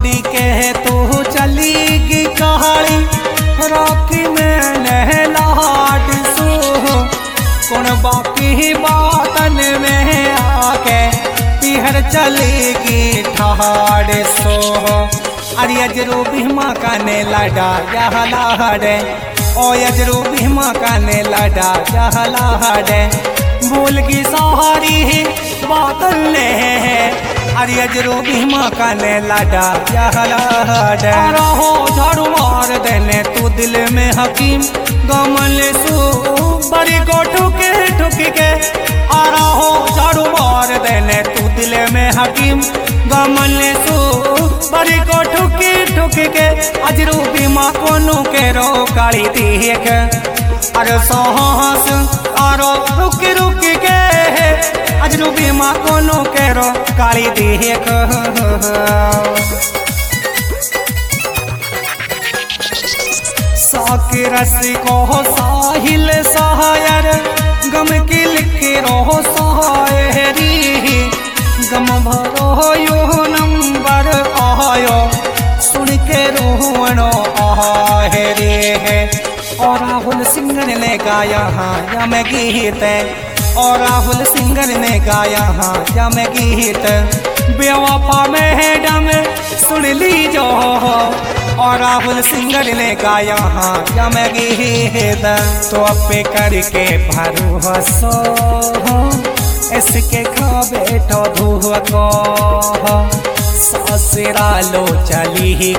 के तू चलीगी कहाड़ी राखी में नहलाट सो कौन बाकी बातन में आके पिहर चलेगी ठहाड़ सो अरे अजरू भीमा का ने लड़ा जहलाड़े ओ अजरू भीमा का ने लड़ा जहलाड़े भूल की सहारी बातल ने अरे अजरू भीमा का ने लड़ा जहलाड़े रहो झाड़ू मार देने तू दिल में हकीम गमल सू बड़ी को ठुके ठुकी के आ रहो झाड़ू मार देने तू दिल में हकीम गमल सू बड़ी को ठुकी ठुकी के अजरू भीमा कोनो के रो काली देख अरे साहस आरो रुक रुक के अजरू भीमा कोनो के रो काली देख साके रस को साहिल सहायर गम की लिखे रो सहायरी गम भरो यो नंबर आयो सुन के रोहनो आहरे है और राहुल सिंगर ने गाया हाँ यम गीत और राहुल सिंगर ने गाया हाँ यम गीत बेवफा मैडम सुन लीजो और राहुल सिंगर ने गाया हाँ यम गीत तो अपे करके भरोसो इसके खा बैठो धुआ को ससुरा लो चली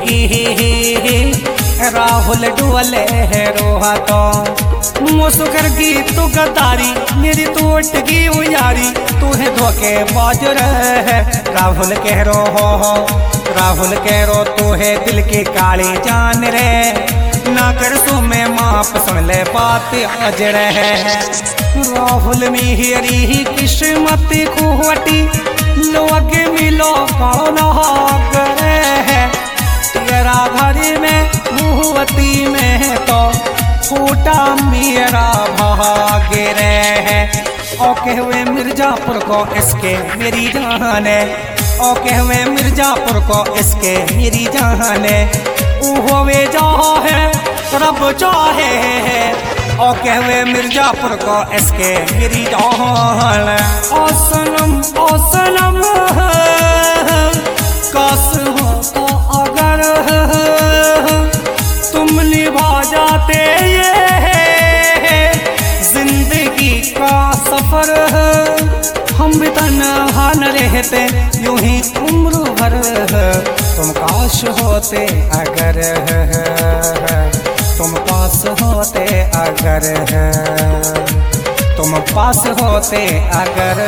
राहुल डुअले है रोहा तो मुस्कर की तू गद्दारी मेरी तू अटकी उयारी तू है धोखे बाज रहे राहुल कह रो हो राहुल कह रो तू है दिल की काली जान रे ना कर सो मैं माप सुन ले बात आज रहे राहुल मेरी किस्मत खुहटी लोग मिलो कालो नहाग रे तेरा घड़ी में मुहवती में तो फूटा मेरा भागे रे ओके हुए मिर्जापुर को इसके मेरी जान है ओके हुए मिर्जापुर को इसके मेरी जान है वे जा है रब चाहे ओके हुए मिर्जापुर को इसके मेरी जान ओ सनम काश हो तो अगर तुम निभा जाते ये जिंदगी का सफर हम भी तन्हा न रहते यूं ही उम्र भर तुम काश होते अगर तुम पास होते अगर तुम पास होते अगर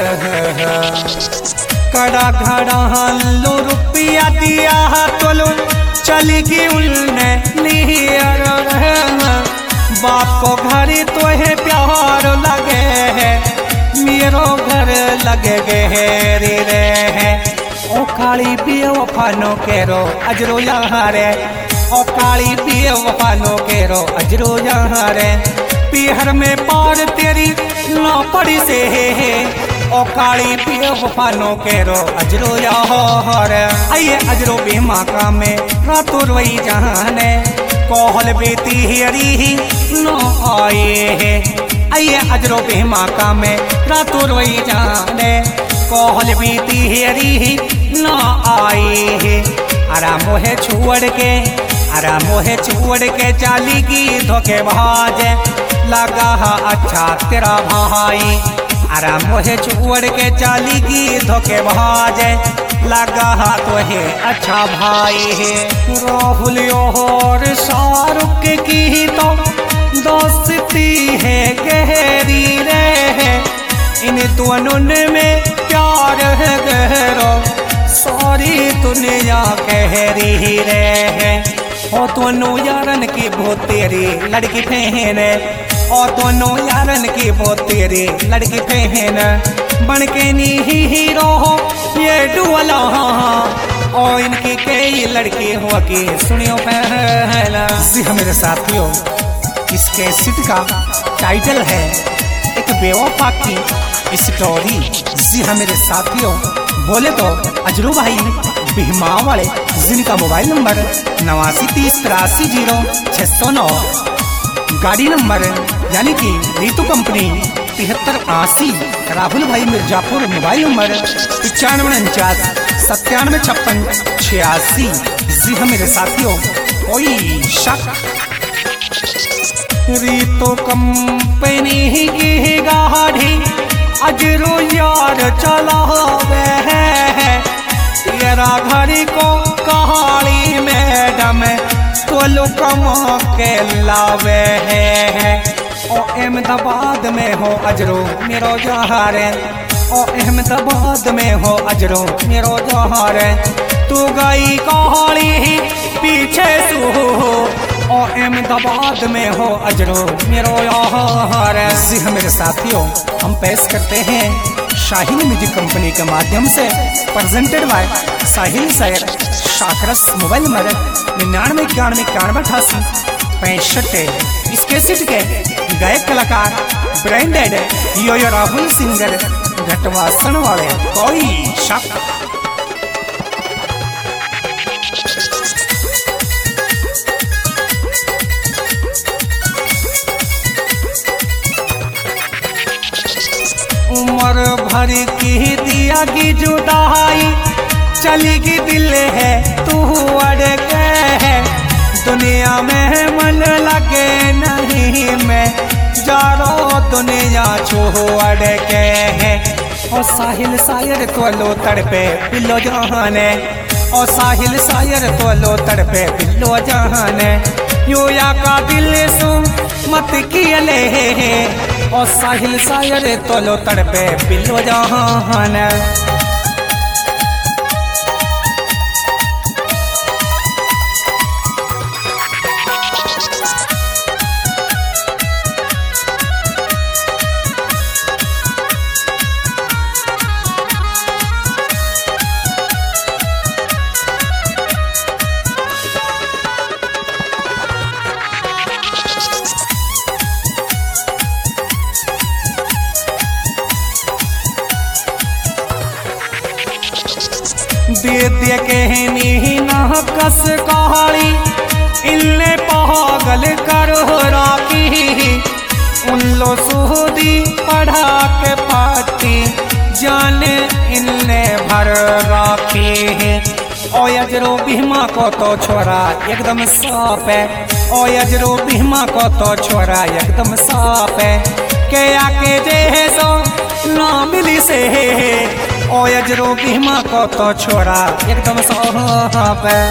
कड़ा घड़ा लो रुपया दिया तोलो चली गई उलने नियर बाप को घर तो है प्यार लगे है मेरो घर लगे गहरी रे है ओ काली पियो वफानो केरो अजरो यहाँ रे ओ काली पियो वफानो केरो अजरो यहाँ रे पीहर में पार तेरी ना पड़ी से है ओ काली पियो वफानो केरो अजरो यहाँ रे आइए अजरो भीमा का में रातों रोई जहाने कोहल बेती हरी न आए है आइए अजरो भीमा का में रातों रोई जाने कोहल बेती हरी न आए है आराम है छोड़ के चाली की धोखे भाज लगा अच्छा तेरा भाई आराम है छोड़ के चाली की धोखे भाज लगा तो है अच्छा भाई है राहुल और शाहरुख की तो दोस्ती है गहरी रे इन दोनों में प्यार है गहरा सारी दुनिया गहरी रे ओ दोनों यारन की बहुत तेरी लड़की बहन और दोनों यारन की बहुत तेरी लड़की बहन बन के नी हीरो ये डुअला और इनकी कई लड़की हो की सुनियो पहला जी हाँ मेरे साथियों इस कैसेट का टाइटल है एक बेवफा की स्टोरी। जी हाँ मेरे साथियों बोले तो अजरू भाई भीमा वाले, जिनका मोबाइल नंबर 8930830609, गाड़ी नंबर यानी कि रीतु कंपनी 7380, राहुल भाई मिर्जापुर, मोबाइल नंबर 9549 975686। जी हाँ मेरे साथियों, कोई शक? रीतु कंपनी की गाड़ी अजरो यार चलावे है, तेरा घड़ी को कहाड़ी मैडम तो लोकम के लावे है। ओ अहमदाबाद में हो अजरो मेरो जहार, ओ अहमदाबाद में हो अजरो मेरो जहार, तू गई कहाड़ी पीछे तू, ओ अहमदाबाद में हो अजरो मेरो यार। जी हाँ मेरे साथियों, हम पेश करते हैं शाहिल म्यूजिक कंपनी के माध्यम से, प्रेजेंटेड बाय साहिल सैयद शाकरस, मोबाइल नंबर 9991918865। इस कैसेट के गायक कलाकार ब्रांडेड यो राहुल सिंगर घटवासन वाले, कोई शक? उम्र भर की दिया की जुदाई चलेगी दिल है तू अड़ के, दुनिया में मन लगे नहीं मैं जारो दुनिया छोड़ के। ओ साहिल शायर तो लो तड़पे पिलो जहाने, ओ साहिल शायर तो लो तड़पे पिलो जहाने, योया का दिल सो मत किले, ओ साहिल शायर तो लो तड़पे पिलो जहाने। दे दे के मीना कस कहाड़ी इल्ले पागल करो राखी, उन लो सूदी पढ़ा के पाती जाने इल्ले भर राखी। ओ अजरो भीमा को तो छोरा एकदम साफ है, ओ अजरो भीमा को तो छोरा एकदम साफ है, के आके जैसो ना मिली से, ओ अजरो भीमा को तो छोरा एकदम साफ है।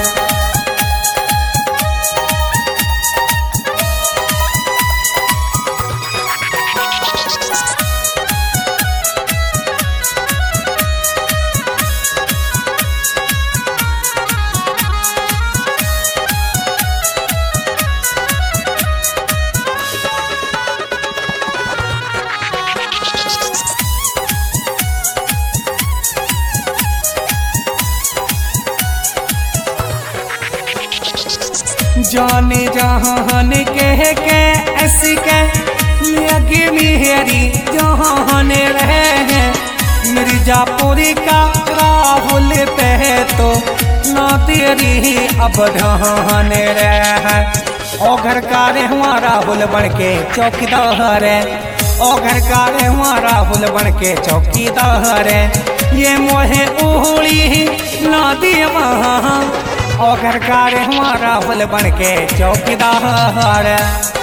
जाने जहान के ऐसी के लगी मेरी जहान रहे, मिर्जापुरी का राहुल पे तो ना तेरी अब ढहान रहे। ओ घर का रे हुआ राहुल बन के चौकीदार है, ओ घर का रे हुआ राहुल बन के चौकीदार है, ये मोहे ओहली ना दिया, ओ घर का रे हुआ राहुल बन के चौकीदार।